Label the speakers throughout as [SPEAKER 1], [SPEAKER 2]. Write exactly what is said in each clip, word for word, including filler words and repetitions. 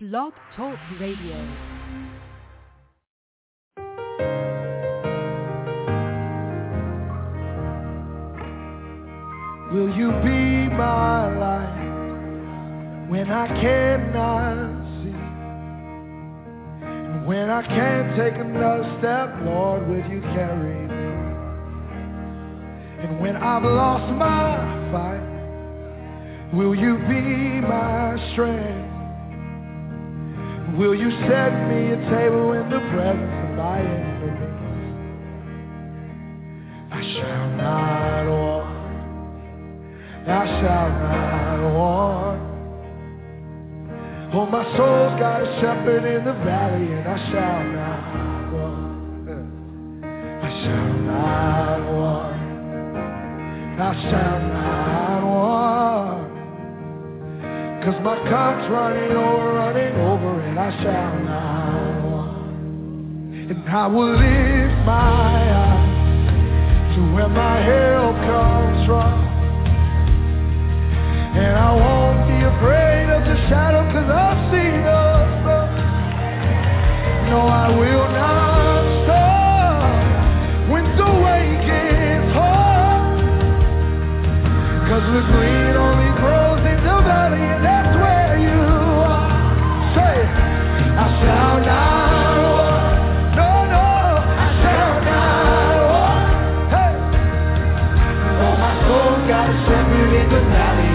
[SPEAKER 1] Blog Talk Radio.
[SPEAKER 2] Will you be my light when I cannot see? And when I can't take another step, Lord, will you carry me? And when I've lost my fight, will you be my strength? Will you set me a table in the presence of my enemies? I shall not want. I shall not want. Oh, my soul's got a shepherd in the valley, and I shall not want. I shall not want. I shall not want. 'Cause my cup's running over, running over, and I shall not want. And I will lift my eyes to where my help comes from. And I won't be afraid of the shadow, 'cause I've seen the sun. No, I will not stop when the way gets hard. 'Cause the green only grows in the valley, and that's where you are. Say, I shall not walk. No, no, I shall not walk. Hey, oh, my soul's got a shepherd in the valley.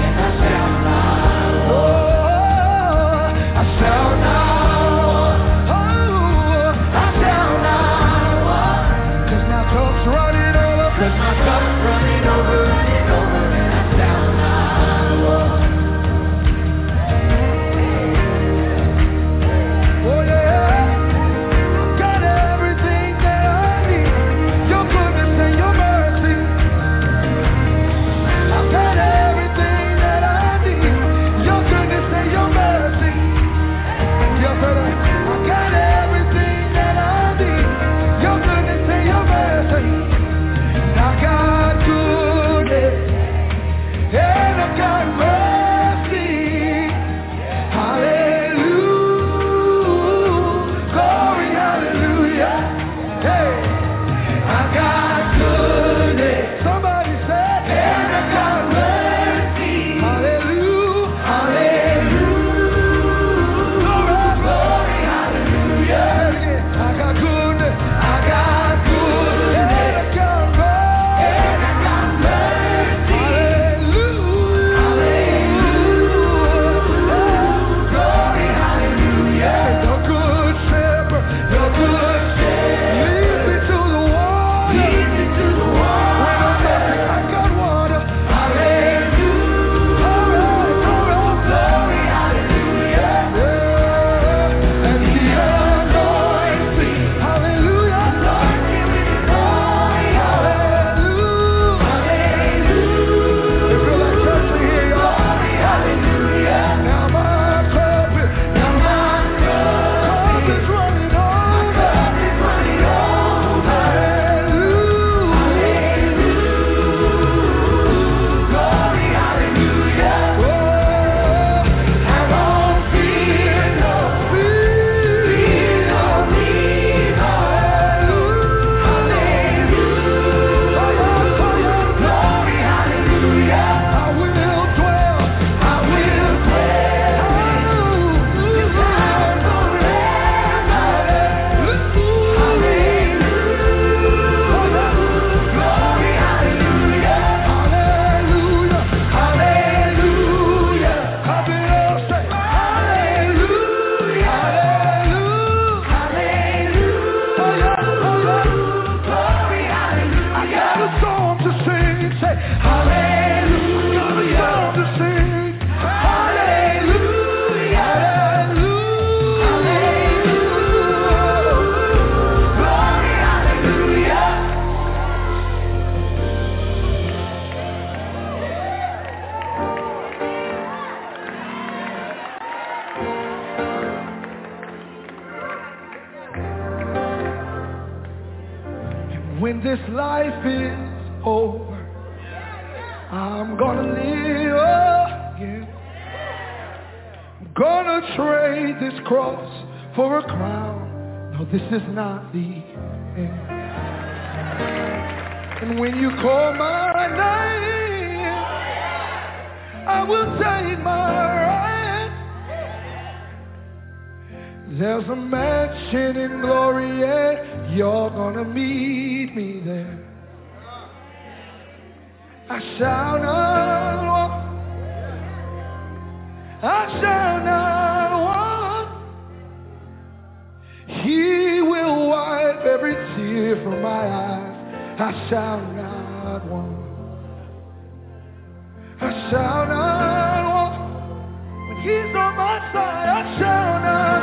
[SPEAKER 2] When this life is over, I'm gonna live again. gonna trade this cross for a crown. No, this is not the end. And when you call my name, I will take my right. There's a mansion in glory, and you're gonna meet me there. I shall not walk, I shall not want. He will wipe every tear from my eyes. I shall not want. I shall not want. When he's on my side, I shall not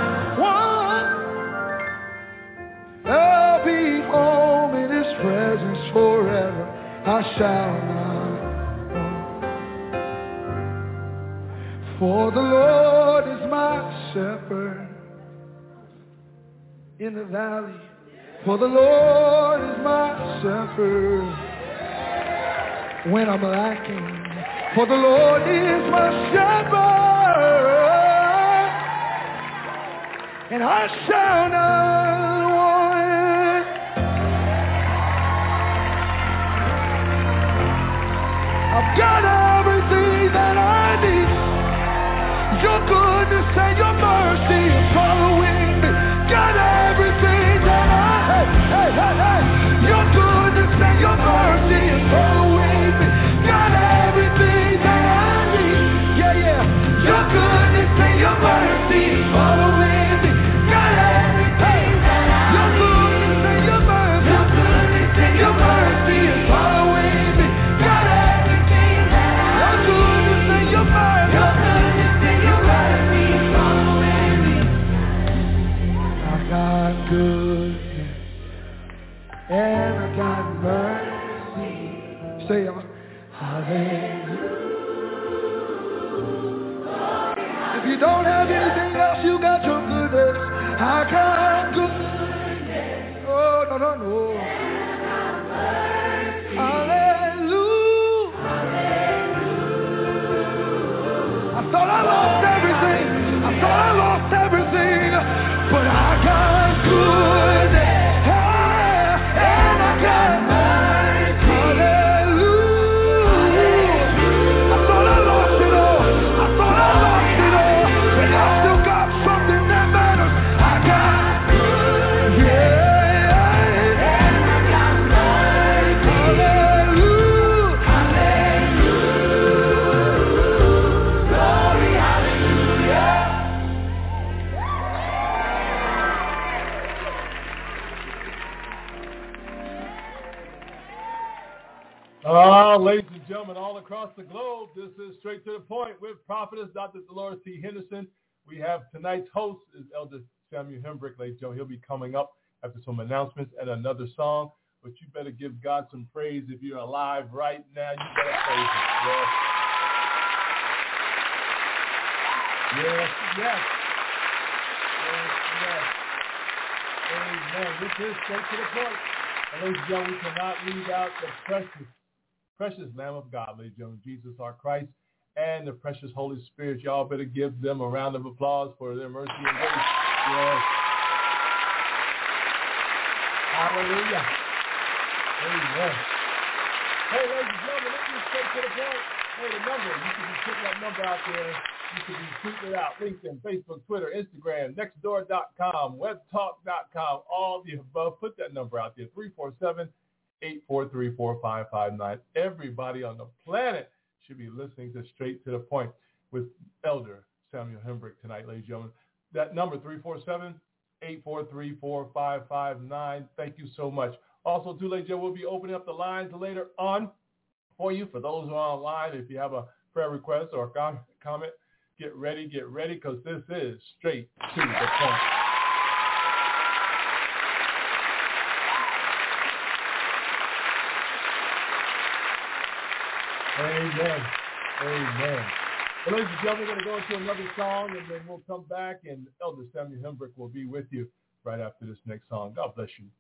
[SPEAKER 2] want. I'll be home in his presence forever. I shall not want. For the Lord is my shepherd in the valley. For the Lord is my shepherd when I'm lacking. For the Lord is my shepherd, and I shall not want. I've got everything that I need. Your goodness and your mercy are following me. Got everything that I have. Hey, hey, hey. Your goodness and your mercy are following me. Got everything that I need. Yeah, yeah. Your goodness and your mercy are following me. Got everything that I need. Your goodness and your mercy. Your goodness and your mercy are following me. Got everything that I need. Your goodness and your mercy. Your goodness and your mercy are following me. I got goodness and I got mercy. Say it. Hallelujah. If you don't have anything else, you got your goodness. I got goodness. Oh, no, no, no. Hallelujah. I thought I lost everything. I thought I lost everything. But I got goodness. And I got mercy. Hallelujah. I thought I lost it all. I thought I lost it all. But I still got something that matters. I got goodness. Yeah. And I got mercy. Hallelujah. Hallelujah. Glory, hallelujah.
[SPEAKER 1] Ah, ladies and gentlemen, all across the globe, this is Straight to the Point with Prophetess Doctor Dolores T. Henderson. We have tonight's host is Elder Samuel Hembrick. Ladies and gentlemen, he'll be coming up after some announcements and another song. But you better give God some praise if you're alive right now. You better praise him. Yes. Yes, yes. Yes, yes. Amen. This is Straight to the Point. And ladies and gentlemen, we cannot leave out the precious precious Lamb of God, ladies and gentlemen, Jesus our Christ, and the precious Holy Spirit. Y'all better give them a round of applause for their mercy and grace. Yes. Hallelujah. Amen. Hey, ladies and gentlemen, let's get straight to the point. Hey, the number, you can be putting that number out there. You can be tweeting it out. LinkedIn, Facebook, Twitter, Instagram, nextdoor dot com, webtalk dot com, all the above. Put that number out there, three four seven, eight four three, four five five nine. Everybody on the planet should be listening to Straight to the Point with Elder Samuel Hembrick tonight, ladies and gentlemen. That number, three four seven, eight four three, four five five nine. Thank you so much. Also, too, ladies and gentlemen, we'll be opening up the lines later on for you. For those who are online, if you have a prayer request or a com- comment, get ready, get ready, because this is Straight to the Point. Amen. Amen. Well, ladies and gentlemen, we're going to go into another song, and then we'll come back, and Elder Samuel Hembrick will be with you right after this next song. God bless you.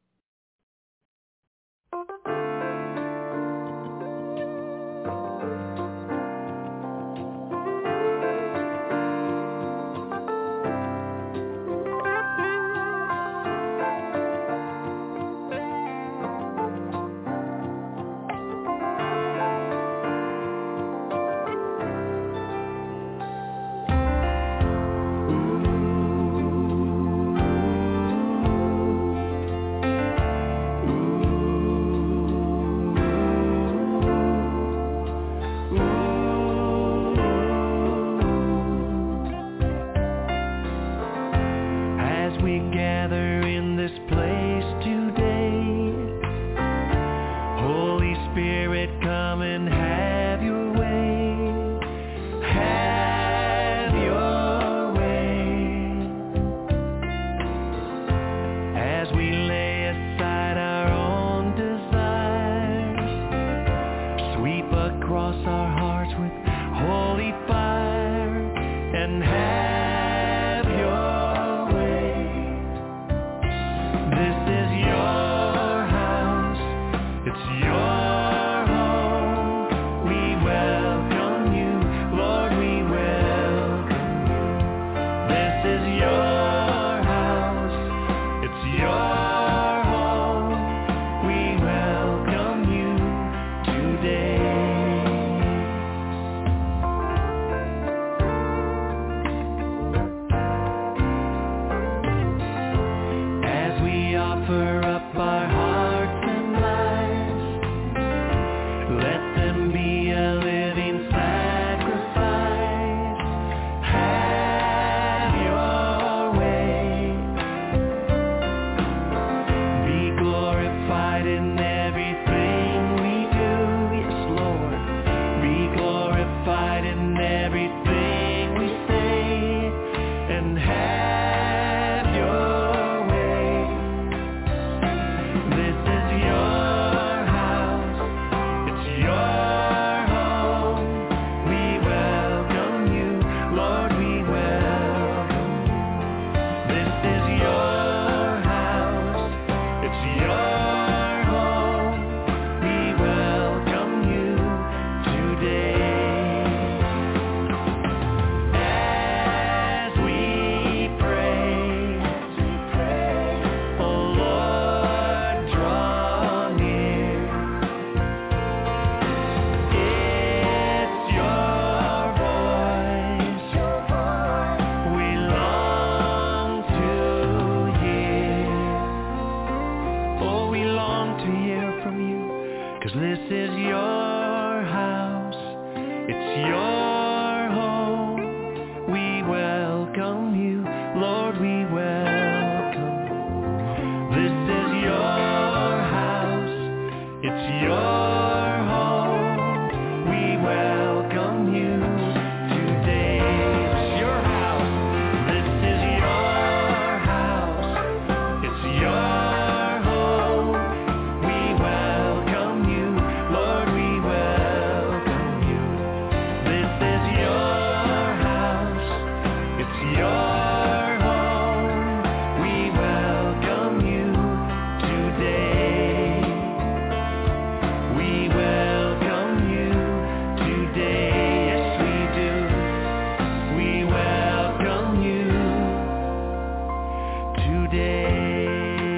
[SPEAKER 2] day.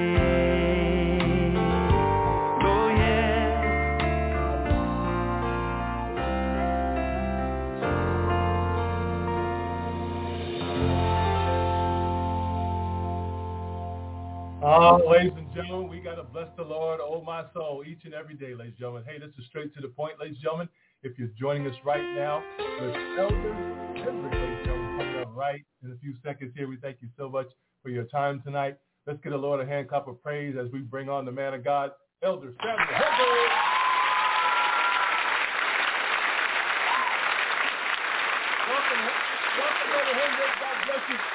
[SPEAKER 2] Oh yeah.
[SPEAKER 1] Oh, ladies and gentlemen, we got to bless the Lord, oh my soul, each and every day, ladies and gentlemen. Hey, this is Straight to the Point, ladies and gentlemen. If you're joining us right now with Elder Kendrick, ladies and gentlemen, coming up right in a few seconds here. We thank you so much for your time tonight. Let's get a Lord a hand clap of praise as we bring on the man of God, Elder Samuel Hendricks. Welcome, welcome, Elder Hendricks. God bless you.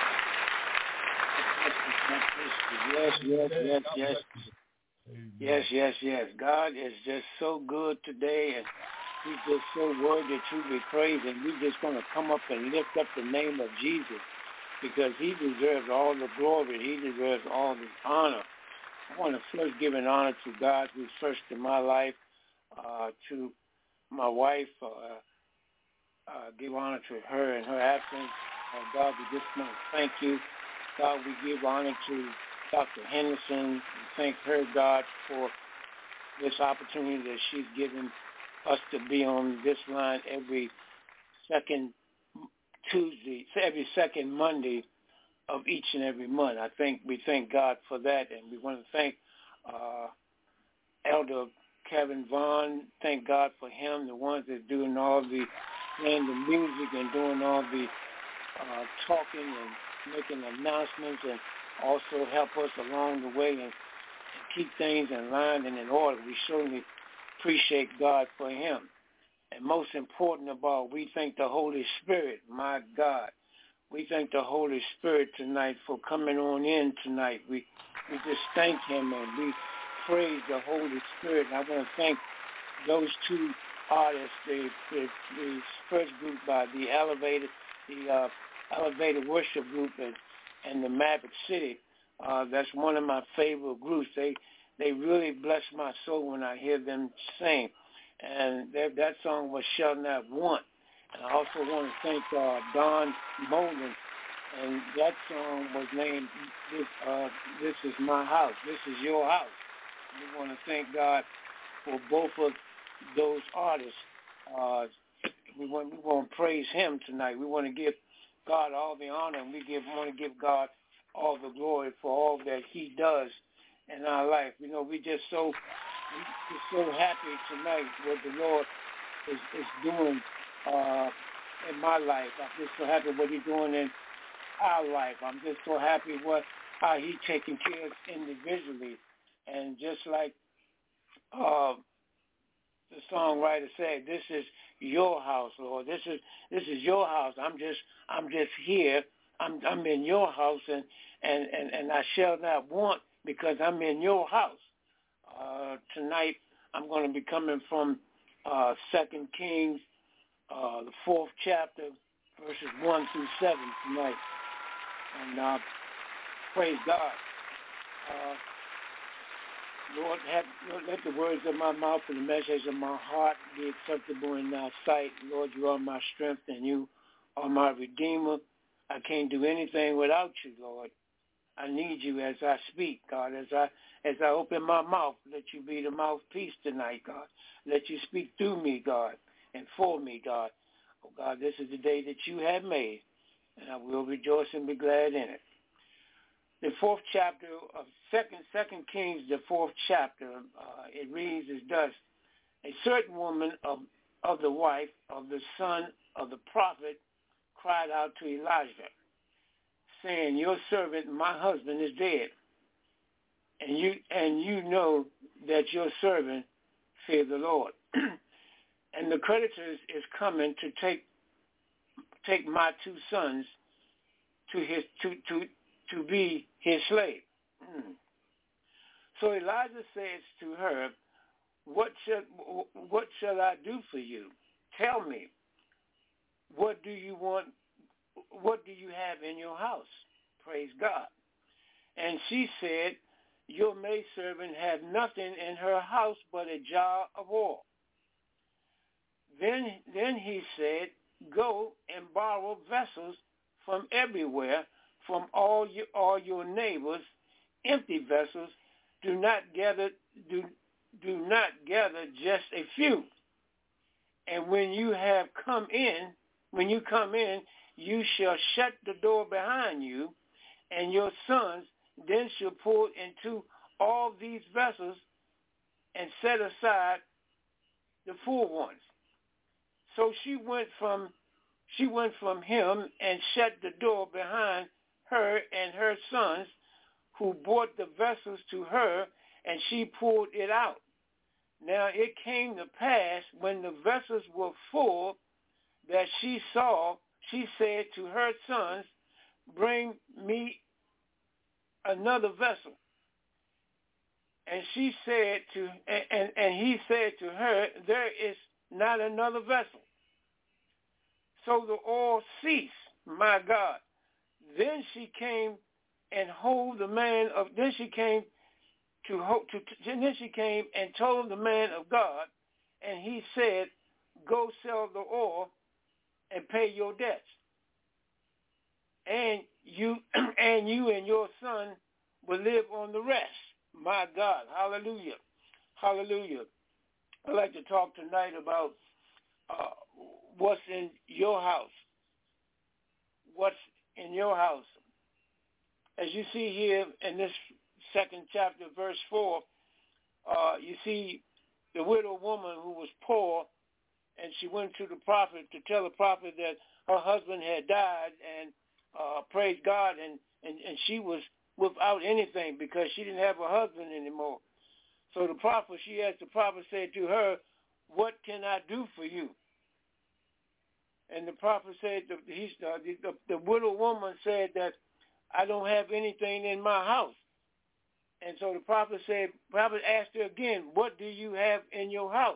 [SPEAKER 3] Yes, yes, yes, yes. Yes, yes, yes. God is just so good today, and he's just so worthy to be praised, and we're just going to come up and lift up the name of Jesus because he deserves all the glory. He deserves all the honor. I want to first give an honor to God who's first in my life, uh, to my wife, uh, uh, give honor to her in her absence. Uh, God, we just want to thank you. God, we give honor to Doctor Henderson. We thank her, God, for this opportunity that she's given us to be on this line every second Tuesday, every second Monday of each and every month. I think we thank God for that, and we want to thank uh, Elder Kevin Vaughn. Thank God for him, the ones that doing all the playing the music and doing all the uh, talking and making announcements, and also help us along the way and, and keep things in line and in order. We certainly appreciate God for him. And most important of all, we thank the Holy Spirit, my God. We thank the Holy Spirit tonight for coming on in tonight. We we just thank him and we praise the Holy Spirit. And I want to thank those two artists, the, the, the first group by the Elevated, the uh, Elevated Worship Group and, and the Maverick City. Uh, that's one of my favorite groups. They they really bless my soul when I hear them sing. And that, that song was Shall Not Want. And I also want to thank uh, Don Molden. And that song was named this, uh, This Is My House. This is Your House. We want to thank God for both of those artists. Uh, we want we want to praise him tonight. We want to give God all the honor, and we give want to give God all the glory for all that he does in our life. You know, we just so we're so happy tonight what the Lord is, is doing uh, in my life. I'm just so happy what he's doing in our life. I'm just so happy what how he's taking care of us individually. And just like uh, the songwriter said, this is your house, Lord. This is this is your house. I'm just I'm just here. I'm I'm in your house, and and, and, and I shall not want because I'm in your house. Uh, tonight I'm going to be coming from uh, Second Kings, uh, the fourth chapter, verses one through seven tonight. And uh, praise God. Uh, Lord, have, Lord, let the words of my mouth and the message of my heart be acceptable in thy sight. Lord, you are my strength and you are my redeemer. I can't do anything without you, Lord. I need you as I speak, God, as I as I open my mouth. Let you be the mouthpiece tonight, God. Let you speak through me, God, and for me, God. Oh, God, this is the day that you have made, and I will rejoice and be glad in it. The fourth chapter of Second Second Kings, the fourth chapter, uh, it reads as thus: a certain woman of of the wife of the son of the prophet cried out to Elijah, saying, "Your servant, my husband, is dead, and you and you know that your servant feared the Lord, and the creditor is coming to take take my two sons to his to to to be his slave." Mm. So Elijah says to her, "What shall what shall I do for you? Tell me, what do you want? What do you have in your house?" Praise God. And she said, "Your maidservant had nothing in her house but a jar of oil." Then, then he said, "Go and borrow vessels from everywhere, from all your all your neighbors empty vessels. Do not gather do do not gather just a few. And when you have come in, when you come in, you shall shut the door behind you, and your sons then shall pour into all these vessels and set aside the full ones. So she went from she went from him and shut the door behind her and her sons, who brought the vessels to her, and she poured it out. Now it came to pass, when the vessels were full, that she saw, she said to her sons, bring me another vessel. And she said to, and, and he said to her, there is not another vessel. So the oil ceased, my God. Then she came and hold the man of, then she came to, to, to and then she came and told the man of God, and he said, go sell the oil and pay your debts. And you, and you and your son will live on the rest. My God, hallelujah, hallelujah. I'd like to talk tonight about uh, what's in your house. What's in your house? As you see here in this second chapter, verse four, uh, you see the widow woman who was poor, and she went to the prophet to tell the prophet that her husband had died, and uh, praise God, and, and, and she was without anything because she didn't have a husband anymore. So the prophet, she asked the prophet, said to her, what can I do for you? And the prophet said, the, he, uh, the, the, the widow woman said that I don't have anything in my house. And so the prophet said, prophet asked her again, what do you have in your house?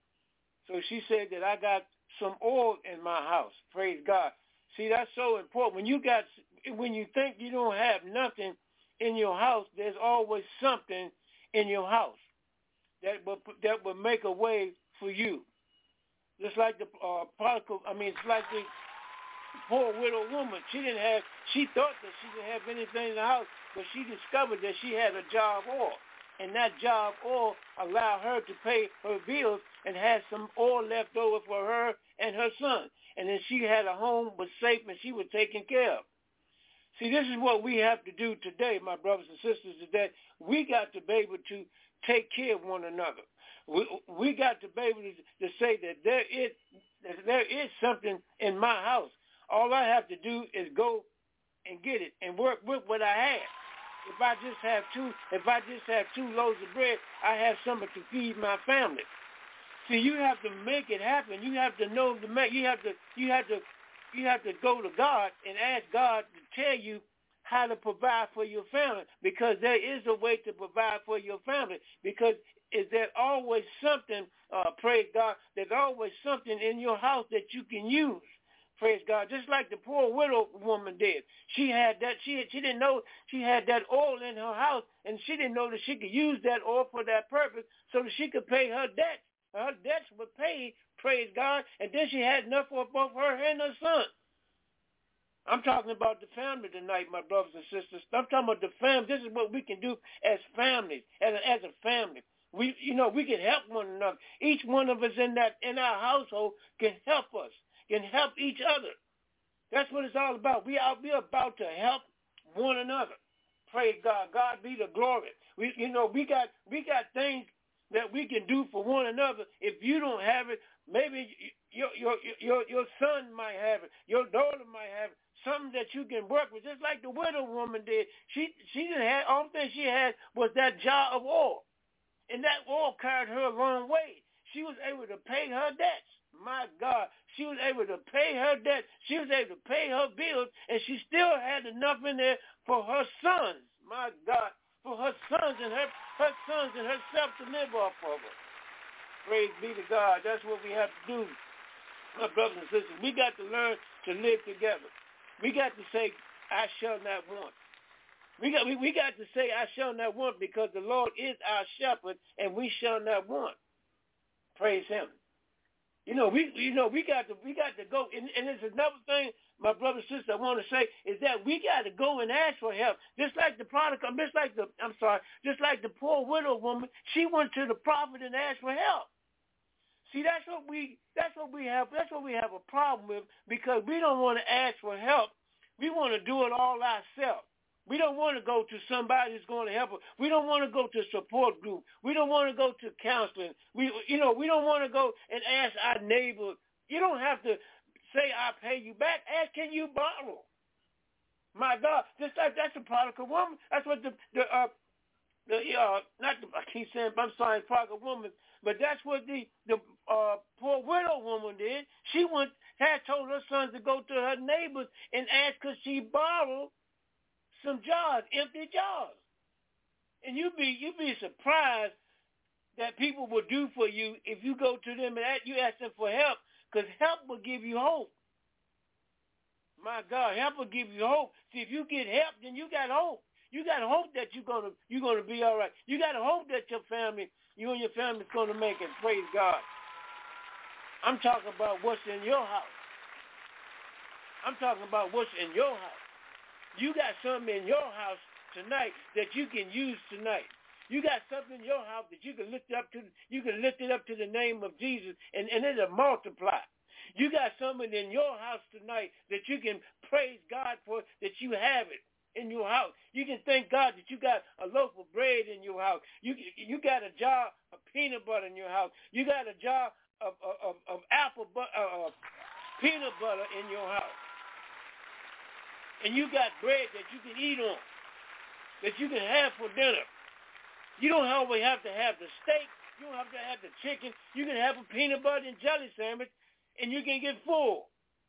[SPEAKER 3] So she said that I got some oil in my house. Praise God. See, that's so important. When you got, when you think you don't have nothing in your house, there's always something in your house that will that will make a way for you. Just like the uh, prodigal, I mean, it's like the poor widow woman. She didn't have, she thought that she didn't have anything in the house, but she discovered that she had a jar of oil. And that jar of oil allowed her to pay her bills and had some oil left over for her and her son. And then she had a home was safe and she was taken care of. See, this is what we have to do today, my brothers and sisters, is that we got to be able to take care of one another. We, we got to be able to, to say that there is, that there is something in my house. All I have to do is go and get it and work with what I have. If I just have two, if I just have two loaves of bread, I have something to feed my family. See, you have to make it happen. You have to know the make. You have to, you have to, you have to go to God and ask God to tell you how to provide for your family, because there is a way to provide for your family. Because is there always something? Uh, praise God. There's always something in your house that you can use. Praise God. Just like the poor widow woman did. She had that. She she didn't know she had that oil in her house, and she didn't know that she could use that oil for that purpose, so that she could pay her debts. Her debts were paid. Praise God. And then she had enough for both her and her son. I'm talking about the family tonight, my brothers and sisters. I'm talking about the family. This is what we can do as families, as a, as a family. We, you know, we can help one another. Each one of us in that in our household can help us, can help each other. That's what it's all about. We are we are about to help one another. Praise God. God be the glory. We, you know, we got we got things that we can do for one another. If you don't have it, maybe your your your your son might have it. Your daughter might have it. Something that you can work with, just like the widow woman did. She she didn't have, all thing she had was that jar of oil. And that oil carried her a long way. She was able to pay her debts. My God. She was able to pay her debts. She was able to pay her bills, and she still had enough in there for her sons. My God. For her sons and her, her sons and herself to live off of her. Praise be to God. That's what we have to do, my brothers and sisters. We got to learn to live together. We got to say, I shall not want. We got we, we got to say, I shall not want, because the Lord is our shepherd, and we shall not want. Praise Him. You know, we you know we got to we got to go, and, and it's another thing, my brother and sister, I want to say is that we got to go and ask for help. Just like the prodigal, just like the, I'm sorry, just like the poor widow woman, she went to the prophet and asked for help. See, that's what we, that's what we have, that's what we have a problem with, because we don't want to ask for help. We want to do it all ourselves. We don't want to go to somebody who's going to help us. We don't want to go to a support group. We don't want to go to counseling. We, you know, we don't want to go and ask our neighbor. You don't have to say, I'll pay you back. Ask, can you borrow? My God, just like that's a prodigal woman. That's what the, the, uh, the, uh, not the, I keep saying, I'm sorry, prodigal woman, but that's what the, the, uh, poor widow woman did. She went, had told her sons to go to her neighbors and ask, could she borrow some jars, empty jars. And you'd be, you'd be surprised that people will do for you if you go to them and ask, you ask them for help, because help will give you hope. My God, help will give you hope. See, if you get help, then you got hope. You got hope that you're gonna you're gonna be all right. You got hope that your family, you and your family's gonna make it. Praise God. I'm talking about what's in your house. I'm talking about what's in your house. You got something in your house tonight that you can use tonight. You got something in your house that you can lift up to. You can lift it up to the name of Jesus, and, and it'll multiply. You got something in your house tonight that you can praise God for, that you have it in your house. You can thank God that you got a loaf of bread in your house. You you got a jar of peanut butter in your house. You got a jar of of, of apple butter, uh, peanut butter in your house. And you got bread that you can eat on, that you can have for dinner. You don't always have to have the steak. You don't have to have the chicken. You can have a peanut butter and jelly sandwich, and you can get full.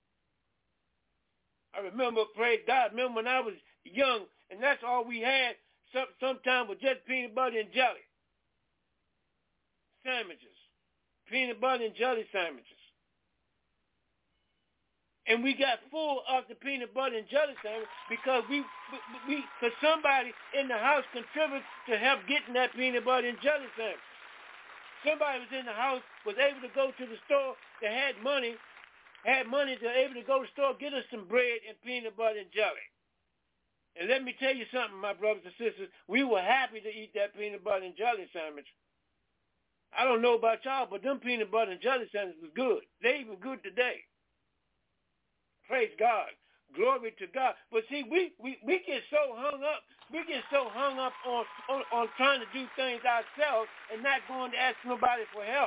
[SPEAKER 3] I remember, praise God, remember when I was young, and that's all we had, some, sometimes with just peanut butter and jelly. Sandwiches. Peanut butter and jelly sandwiches. And we got full of the peanut butter and jelly sandwich because we, we, because somebody in the house contributed to help getting that peanut butter and jelly sandwich. Somebody was in the house, was able to go to the store, that had money, had money to able to go to the store, get us some bread and peanut butter and jelly. And let me tell you something, my brothers and sisters, we were happy to eat that peanut butter and jelly sandwich. I don't know about y'all, but them peanut butter and jelly sandwiches was good. They even good today. Praise God. Glory to God. But see, we, we, we get so hung up, we get so hung up on, on, on trying to do things ourselves and not going to ask nobody for help.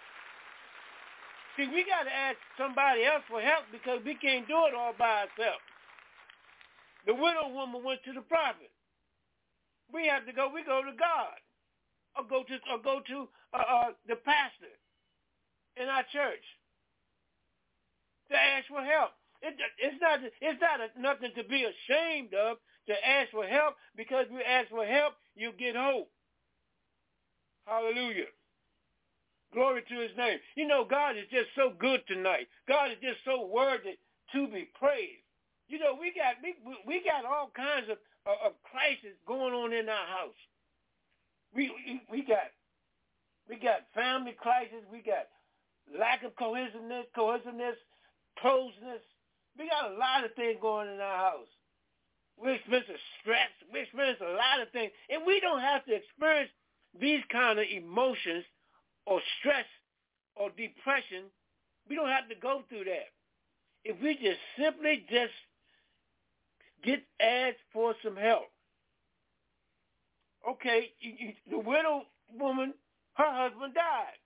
[SPEAKER 3] See, we got to ask somebody else for help because we can't do it all by ourselves. The widow woman went to the prophet. We have to go, we go to God or go to, or go to uh, uh, the pastor in our church to ask for help. It, it's not it's not a, nothing to be ashamed of to ask for help, because if you ask for help, you get hope. Hallelujah. Glory to his name. You know, God is just so good tonight. God is just so worthy to be praised. You know, we got we, we got all kinds of, of, of crises going on in our house. We, we we got we got family crisis. We got lack of cohesiveness, cohesiveness, closeness. We got a lot of things going in our house. We experience stress. We experience a lot of things. And we don't have to experience these kind of emotions or stress or depression. We don't have to go through that. If we just simply just get asked for some help. Okay, you, you, the widow woman, her husband died.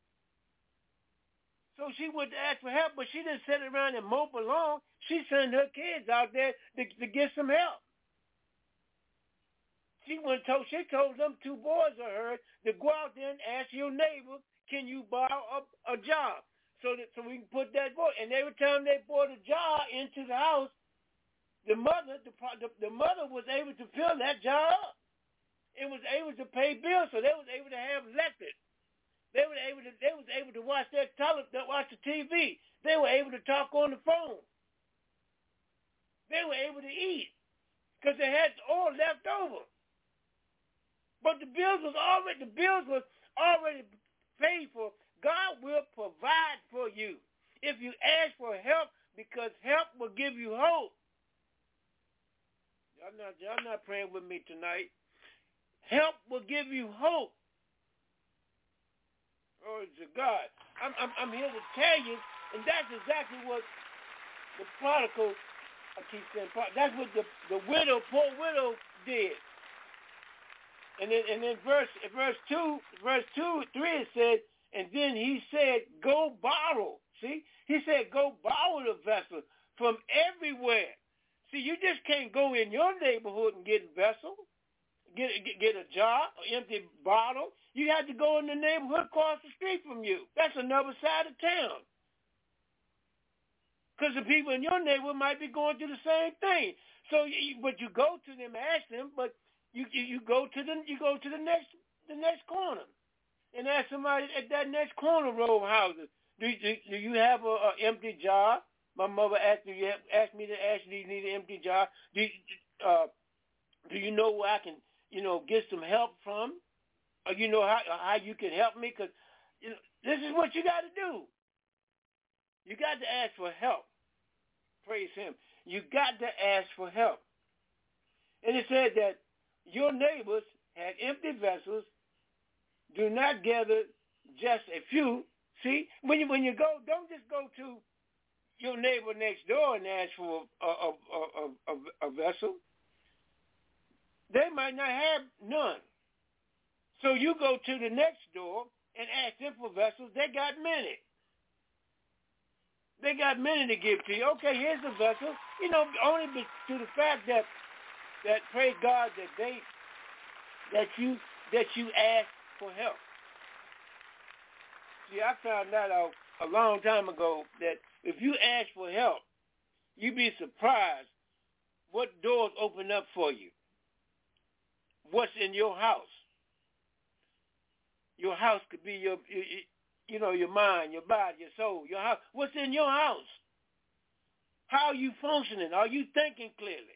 [SPEAKER 3] So she went to ask for help, but she didn't sit around and mope along. She sent her kids out there to, to get some help. She went told she told them two boys of hers to go out there and ask your neighbor, can you borrow a, a jar so that so we can put that boy. And every time they brought a jar into the house, the mother the, the, the mother was able to fill that jar up and was able to pay bills, so they was able to have electric. They were able to. They was able to watch their tele, watch the T V. They were able to talk on the phone. They were able to eat because they had oil left over. But the bills was already. The bills was already paid for. God will provide for you if you ask for help because help will give you hope. Y'all not, y'all not praying with me tonight. Help will give you hope. Glory to God. I'm, I'm, I'm here to tell you, and that's exactly what the prodigal, I keep saying, that's what the, the widow, poor widow did. And then, and then verse, verse two, verse two, three, it said, and then he said, go borrow. See, he said, go borrow the vessel from everywhere. See, you just can't go in your neighborhood and get a vessel, get, get, get a jar, an empty bottle. You have to go in the neighborhood across the street from you. That's another side of town. Because the people in your neighborhood might be going through the same thing. So, you, but you go to them, ask them, but you, you you go to the you go to the next the next corner, and ask somebody at that next corner row of houses. Do do, do you have a, a empty jar? My mother asked me asked me to ask you, do you need an empty jar? Do you, uh, do you know where I can you know get some help from? Or you know how how you can help me? Because you know, this is what you got to do. You got to ask for help. Praise him. You got to ask for help. And it said that your neighbors had empty vessels. Do not gather just a few. See, when you when you go, don't just go to your neighbor next door and ask for a, a, a, a, a vessel. They might not have none. So you go to the next door and ask them for vessels. They got many. They got many to give to you. Okay, here's a vessel. You know, only to the fact that that praise God that they that you that you ask for help. See, I found that out a long time ago that if you ask for help, you'd be surprised what doors open up for you. What's in your house? Your house could be your, your you know, your mind, your body, your soul, your house. What's in your house? How are you functioning? Are you thinking clearly?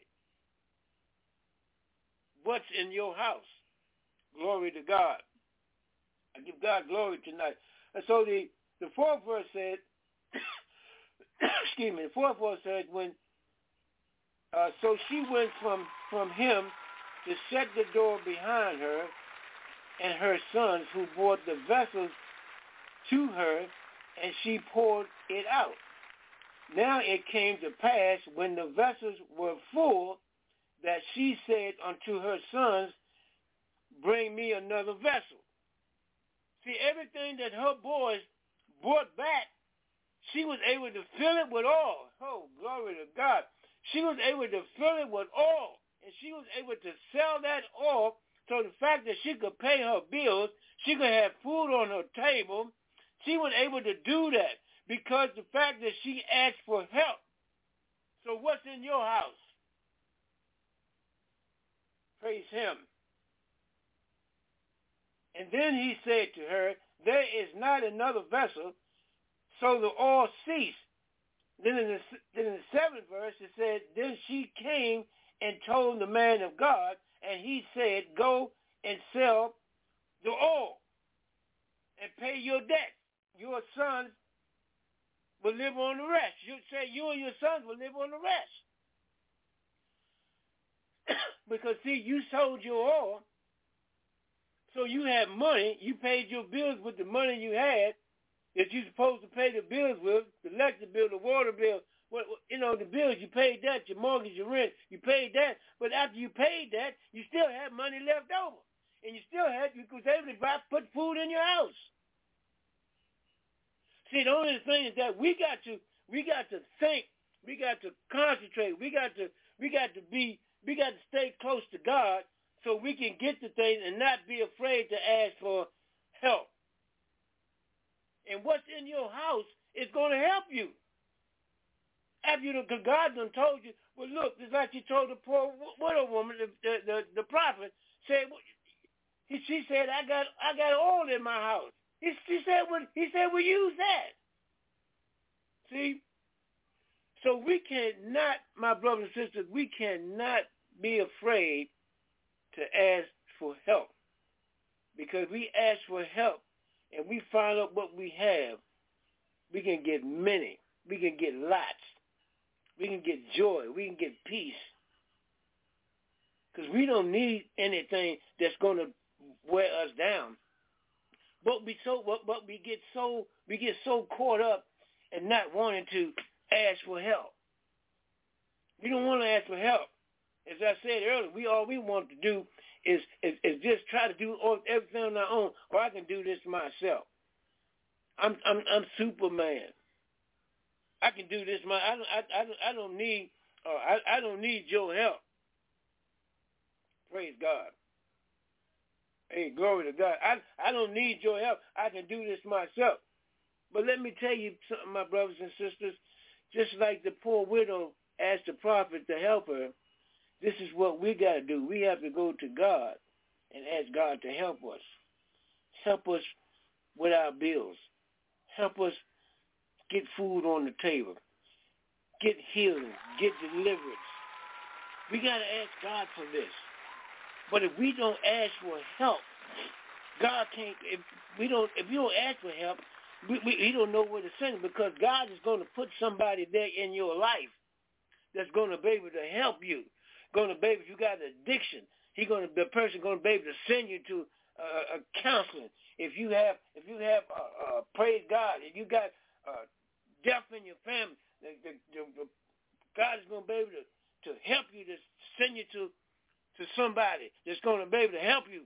[SPEAKER 3] What's in your house? Glory to God. I give God glory tonight. And so the, the fourth verse said, excuse me, the fourth verse said, when, uh, so she went from, from him to shut the door behind her and her sons who brought the vessels to her, and she poured it out. Now it came to pass when the vessels were full that she said unto her sons, bring me another vessel. See, everything that her boys brought back, she was able to fill it with oil. Oh, glory to God. She was able to fill it with oil, and she was able to sell that oil. So the fact that she could pay her bills, she could have food on her table, she was able to do that because the fact that she asked for help. So what's in your house? Praise him. And then he said to her, there is not another vessel, so the oil ceased. Then in the, then in the seventh verse it said, then she came and told the man of God, and he said, go and sell the oil and pay your debt. Your sons will live on the rest. You say you and your sons will live on the rest. Because, see, you sold your oil, so you had money. You paid your bills with the money you had that you're supposed to pay the bills with, the electric bill, the water bill, what, you know, the bills, you paid that, your mortgage, your rent, you paid that. But after you paid that, you still had money left over. And you still had, you was able to buy, put food in your house. See, the only thing is that we got to, we got to think, we got to concentrate, we got to, we got to be, we got to stay close to God so we can get the things and not be afraid to ask for help. And what's in your house is going to help you. After you, because God done told you, well, look, it's like you told the poor widow woman, the the, the, the prophet, said, he, she said, I got I got oil in my house. He, she said, well, he said, well, use that. See? So we cannot, my brothers and sisters, we cannot be afraid to ask for help. Because we ask for help and we find out what we have, we can get many. We can get lots. We can get joy. We can get peace. Because we don't need anything that's going to wear us down. But we so but, but we get so we get so caught up in not wanting to ask for help. We don't want to ask for help. As I said earlier, we all we want to do is is, is just try to do all, everything on our own, or I can do this myself. I'm I'm I'm Superman. I can do this my I don't I, I don't I don't need uh, I I don't need your help. Praise God. Hey, glory to God. I I don't need your help. I can do this myself. But let me tell you something, my brothers and sisters. Just like the poor widow asked the prophet to help her, this is what we got to do. We have to go to God and ask God to help us. Help us with our bills. Help us get food on the table. Get healing. Get deliverance. We got to ask God for this. But if we don't ask for help, God can't. If we don't, if you don't ask for help, we, we, He don't know where to send it, because God is going to put somebody there in your life that's going to be able to help you. Going to be able, if you got an addiction, He going to the person going to be able to send you to uh, a counseling. If you have, if you have, uh, uh, praise God, if you got uh, death in your family, the, the, the, the, God is going to be able to, to help you, to send you to. to somebody that's going to be able to help you.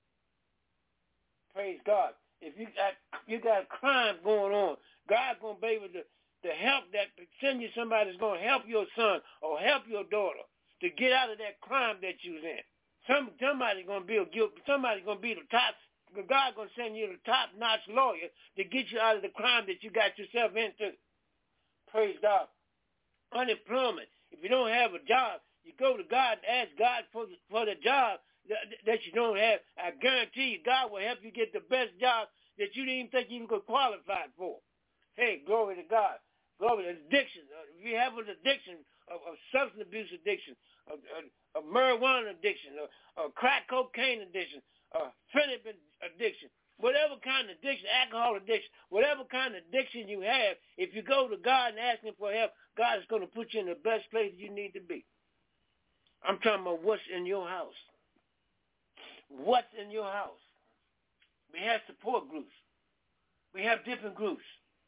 [SPEAKER 3] Praise God. If you got you got crime going on, God's going to be able to, to help that, send you somebody that's going to help your son or help your daughter to get out of that crime that you're in. Some somebody's going to be a guilt. Somebody's going to be the top. God's going to send you the top-notch lawyer to get you out of the crime that you got yourself into. Praise God. Unemployment. If you don't have a job, you go to God and ask God for the, for the job that, that you don't have. I guarantee you, God will help you get the best job that you didn't even think you could qualify for. Hey, glory to God. Glory to addiction. Uh, if you have an addiction, of, of substance abuse addiction, of, of, of marijuana addiction, or, or crack cocaine addiction, or fentanyl addiction, whatever kind of addiction, alcohol addiction, whatever kind of addiction you have, if you go to God and ask Him for help, God is going to put you in the best place you need to be. I'm talking about what's in your house. What's in your house? We have support groups. We have different groups.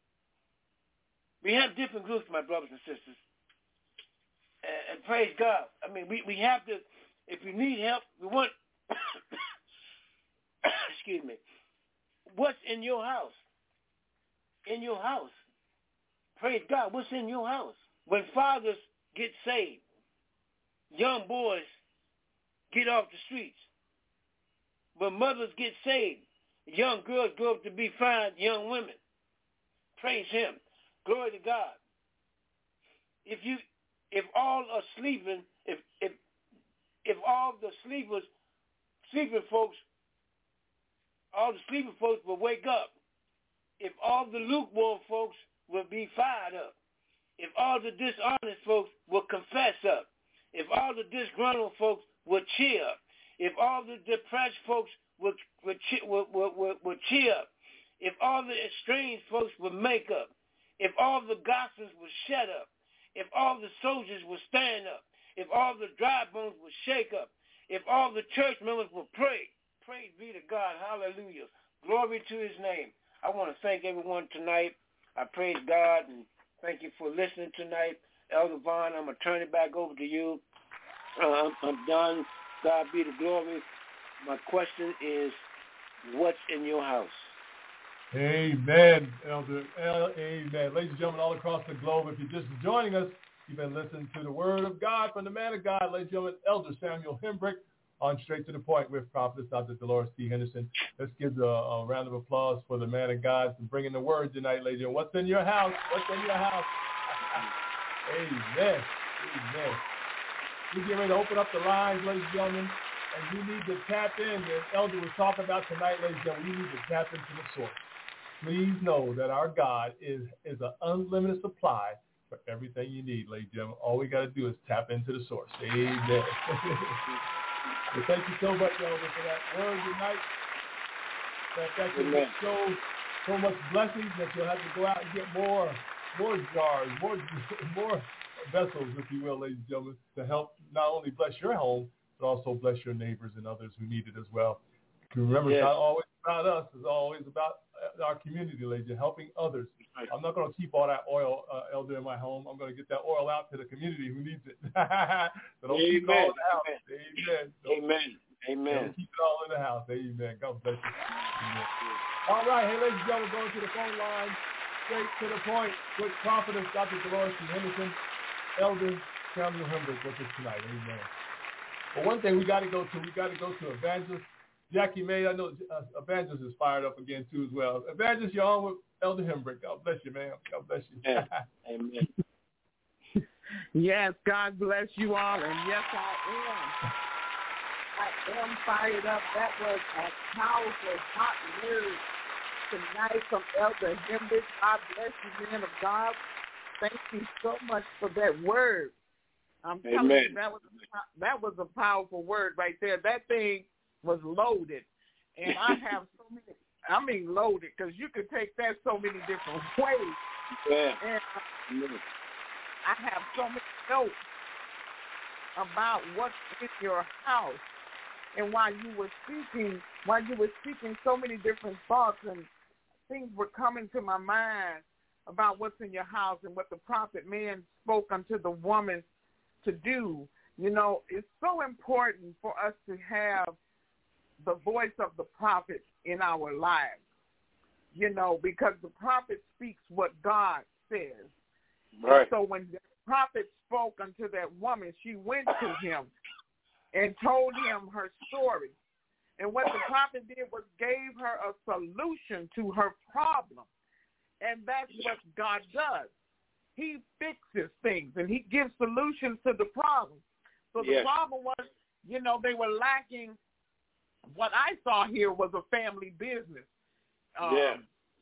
[SPEAKER 3] We have different groups, my brothers and sisters. And, and praise God. I mean, we, we have to, if you need help, we want, excuse me, what's in your house? In your house. Praise God. What's in your house? When fathers get saved, young boys get off the streets. When mothers get saved, young girls grow up to be fine young women. Praise Him. Glory to God. If you, if all are sleeping, if if if all the sleepers, sleeping folks, all the sleeping folks will wake up. If all the lukewarm folks will be fired up. If all the dishonest folks will confess up. If all the disgruntled folks will cheer up. If all the depressed folks will, will, will, will, will, will cheer up. If all the estranged folks will make up. If all the gossips will shut up. If all the soldiers will stand up. If all the dry bones will shake up. If all the church members will pray. Praise be to God. Hallelujah. Glory to His name. I want to thank everyone tonight. I praise God and thank you for listening tonight. Elder Vaughn, I'm going to turn it back over to you. Uh, I'm, I'm done. God be the glory. My question is, what's in your house?
[SPEAKER 1] Amen, Elder. Amen. Ladies and gentlemen, all across the globe, if you're just joining us, you've been listening to the Word of God from the man of God, ladies and gentlemen, Elder Samuel Hembrick, on Straight to the Point with Prophetess Doctor Dolores C. Henderson. Let's give a, a round of applause for the man of God for bringing the Word tonight, ladies and gentlemen. What's in your house? What's in your house? Amen. Amen. We're getting ready to open up the lines, ladies and gentlemen, and you need to tap in. The Elder was talking about tonight, ladies and gentlemen, you need to tap into the source. Please know that our God is, is an unlimited supply for everything you need, ladies and gentlemen. All we got to do is tap into the source. Amen. Well, thank you so much, Elder, for that word tonight. That, that can show so much blessings that you'll have to go out and get more more jars, more more vessels, if you will, ladies and gentlemen, to help not only bless your home, but also bless your neighbors and others who need it as well. Remember, yes. It's not always about us. It's always about our community, ladies, and helping others. I'm not going to keep all that oil, uh, Elder, in my home. I'm going to get that oil out to the community who needs it. So don't
[SPEAKER 3] Amen.
[SPEAKER 1] keep it all in the house. Amen. Don't,
[SPEAKER 3] Amen. Amen.
[SPEAKER 1] Don't keep it all in the house. Amen. God bless you. Amen. All right. Hey, ladies and gentlemen, going to the phone line, straight to the point, with confidence, Doctor Dolores Henderson, Elder Samuel Hembrick with us tonight. Amen. But one thing we got to go to, we got to go to Evangelist Jackie May. I know uh, Evangelist is fired up again, too, as well. Evangelist, you're on with Elder Hembrick. God bless you, man. God bless you.
[SPEAKER 3] Yeah. Amen.
[SPEAKER 4] Yes, God bless you all, and yes, I am. I am fired up. That was a powerful, hot word tonight from Elder Hembrick. God bless you, man of God. Thank you so much for that word. I'm
[SPEAKER 3] Amen.
[SPEAKER 4] telling you, that was a, that was a powerful word right there. That thing was loaded, and I have so many. I mean, loaded, because you could take that so many different ways.
[SPEAKER 3] Yeah.
[SPEAKER 4] And I have so many notes about what's in your house. And while you were speaking, while you were speaking, so many different thoughts and things were coming to my mind about what's in your house and what the prophet man spoke unto the woman to do. You know, it's so important for us to have the voice of the prophet in our lives, you know, because the prophet speaks what God says.
[SPEAKER 3] Right.
[SPEAKER 4] And so when the prophet spoke unto that woman, she went to him and told him her story. And what the prophet did was gave her a solution to her problem. And that's what God does. He fixes things, and he gives solutions to the problem. So the
[SPEAKER 3] yes.
[SPEAKER 4] problem was, you know, they were lacking. What I saw here was a family business um,
[SPEAKER 3] yeah.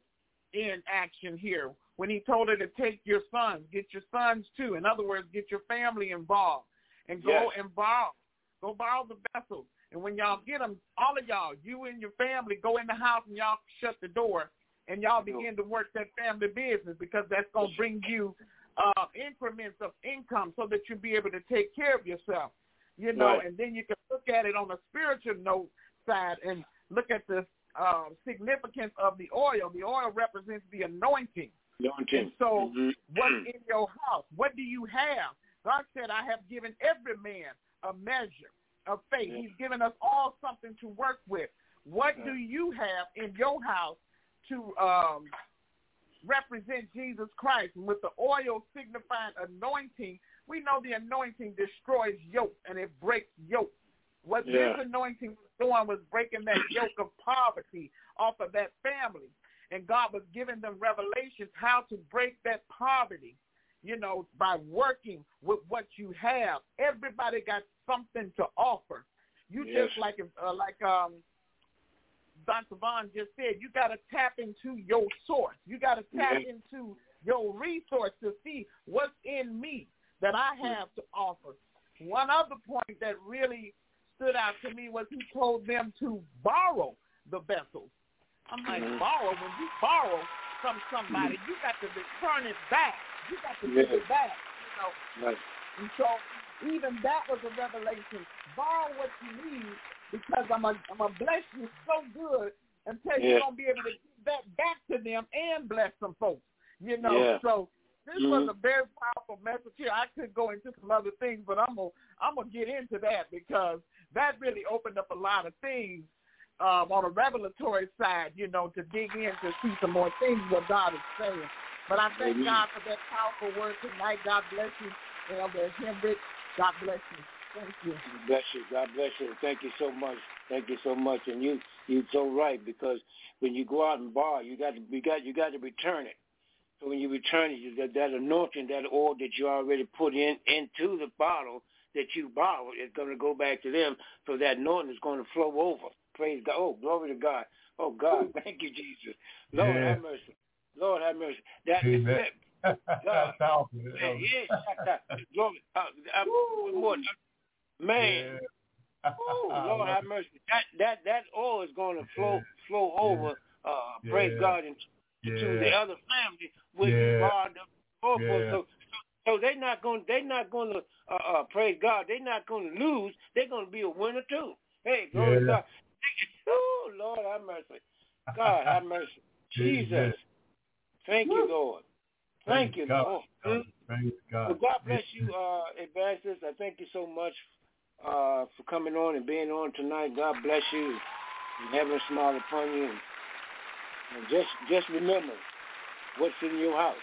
[SPEAKER 4] in action here. When he told her to take your sons, get your sons too. In other words, get your family involved and go
[SPEAKER 3] yes.
[SPEAKER 4] and borrow. Go borrow the vessels. And when y'all get them, all of y'all, you and your family, go in the house and y'all shut the door and y'all begin to work that family business, because that's going to bring you uh, increments of income so that you'll be able to take care of yourself. You know,
[SPEAKER 3] right.
[SPEAKER 4] and then you can look at it on a spiritual note side and look at the uh, significance of the oil. The oil represents the anointing.
[SPEAKER 3] Anointing.
[SPEAKER 4] And so
[SPEAKER 3] mm-hmm.
[SPEAKER 4] what's in your house? What do you have? God said, I have given every man a measure of faith.
[SPEAKER 3] Yeah.
[SPEAKER 4] He's given us all something to work with. What yeah. do you have in your house to um, represent Jesus Christ? And with the oil signifying anointing, we know the anointing destroys yoke and it breaks yoke. What
[SPEAKER 3] yeah.
[SPEAKER 4] this anointing was doing was breaking that yoke of poverty off of that family. And God was giving them revelations how to break that poverty, you know, by working with what you have. Everybody got something to offer. You
[SPEAKER 3] yes.
[SPEAKER 4] just like uh, like um, Doctor Vaughn just said, you got to tap into your source. You got to tap
[SPEAKER 3] yes.
[SPEAKER 4] into your resource to see what's in me that I have to offer. One other point that really stood out to me was he told them to borrow the vessels. I'm like,
[SPEAKER 3] mm-hmm.
[SPEAKER 4] borrow? When you borrow from somebody, mm-hmm. you got to return it back. You got to
[SPEAKER 3] yeah.
[SPEAKER 4] give it back, you know.
[SPEAKER 3] Right.
[SPEAKER 4] And so even that was a revelation. Borrow what you need, because I'm going I'm to bless you so good until yeah. you're going to be able to give that back to them and bless some folks, you know.
[SPEAKER 3] Yeah.
[SPEAKER 4] So this
[SPEAKER 3] mm-hmm.
[SPEAKER 4] was a very powerful message here. I could go into some other things, but I'm going I'm gonna get into that, because that really opened up a lot of things um, on a revelatory side, you know, to dig in to see some more things what God is saying. But I thank
[SPEAKER 3] mm-hmm.
[SPEAKER 4] God for that powerful word tonight. God bless you, Elder Hembrick. God bless you. Thank you.
[SPEAKER 3] God bless you. God bless you. Thank you so much. Thank you so much. And you, you're so right, because when you go out and borrow, you got to, you got, you got to return it. So when you return it, you, that, that anointing, that oil that you already put in into the bottle that you borrowed is going to go back to them. So that anointing is going to flow over. Praise God. Oh, glory to God. Oh, God. Thank you, Jesus. Lord, yeah. have mercy. Lord, have mercy. That,
[SPEAKER 1] Amen.
[SPEAKER 3] that, God.
[SPEAKER 1] That's powerful.
[SPEAKER 3] Man, yeah, glory. Uh, uh, more, man. Yeah. Ooh, Lord, have mercy. That that that oil is going to flow yeah. flow over. Uh, yeah. Praise God, into, into yeah. the other family where yeah. you borrowed the oil. Yeah. So, so So they're not going. They're not going to uh, uh, praise God. They're not going to lose. They're going to be a winner too. Hey, glory
[SPEAKER 1] Yeah.
[SPEAKER 3] to God. Oh, Lord, have mercy. God, have mercy. Jesus. Thank you, Lord. Thank
[SPEAKER 1] Praise
[SPEAKER 3] you,
[SPEAKER 1] God.
[SPEAKER 3] Lord.
[SPEAKER 1] God. Praise God.
[SPEAKER 3] Well, God bless you, uh, Evangelist. I thank you so much uh, for coming on and being on tonight. God bless you and heaven smile upon you. And, and just, just remember what's in your house.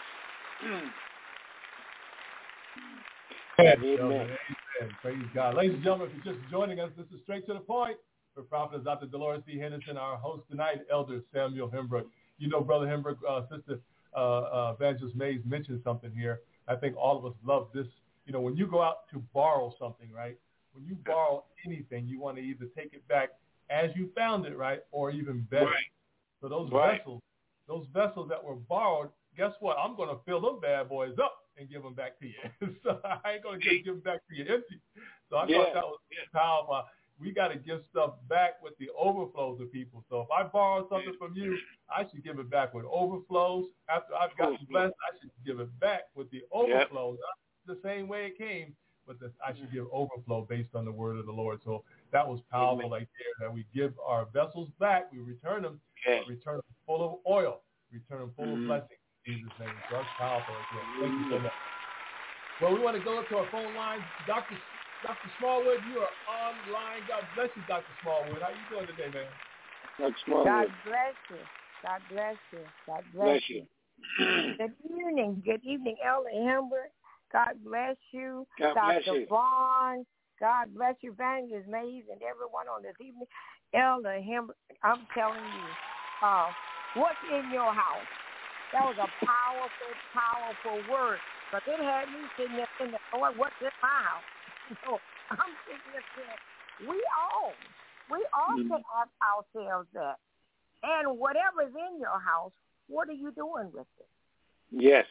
[SPEAKER 1] Amen.
[SPEAKER 3] Amen.
[SPEAKER 1] Amen. Praise God. Ladies and gentlemen, if you're just joining us, this is Straight to the Point. For Prophet Doctor Dolores C. Henderson, our host tonight, Elder Samuel Hembrook. You know, Brother Hembrook, uh, Sister uh, uh, Evangelist Mays mentioned something here. I think all of us love this. You know, when you go out to borrow something, right? When you borrow anything, you want to either take it back as you found it, right, or even better.
[SPEAKER 3] Right.
[SPEAKER 1] So those
[SPEAKER 3] Right.
[SPEAKER 1] vessels, those vessels that were borrowed, guess what? I'm going to fill them bad boys up and give them back to you. So I ain't going to just give them back to you empty. So I
[SPEAKER 3] Yeah.
[SPEAKER 1] thought that was powerful. We got to give stuff back with the overflows of people. So if I borrow something from you, I should give it back with overflows. After I've gotten blessed, I should give it back with the overflows. Not the same way it came, but the, I should give overflow based on the word of the Lord. So that was powerful right there, that we give our vessels back. We return them,
[SPEAKER 3] Yes.
[SPEAKER 1] but return them full of oil, return them full
[SPEAKER 3] Mm-hmm.
[SPEAKER 1] of blessing. In Jesus' name. So that's powerful right there. Thank you so much. Well, we want to go to our phone line. Doctor Doctor Smallwood, you are online. God bless you, Doctor Smallwood. How you doing today, man?
[SPEAKER 3] Doctor Smallwood.
[SPEAKER 5] God bless you. God bless you. God bless,
[SPEAKER 3] Bless
[SPEAKER 5] you.
[SPEAKER 3] you.
[SPEAKER 5] Good evening. Good evening, Elder Hembrook. God bless you.
[SPEAKER 3] God
[SPEAKER 5] Doctor
[SPEAKER 3] bless you.
[SPEAKER 5] Vaughn. God bless you, Evangelist Mays, and everyone on this evening. Elder Hembrook, I'm telling you, uh, what's in your house? That was a powerful, powerful word. But it had me sitting there thinking, Lord, what's in my house? So I'm sitting there saying, we all, we all
[SPEAKER 3] Mm-hmm.
[SPEAKER 5] can ask ourselves that. And whatever's in your house, what are you doing with it?
[SPEAKER 3] Yes.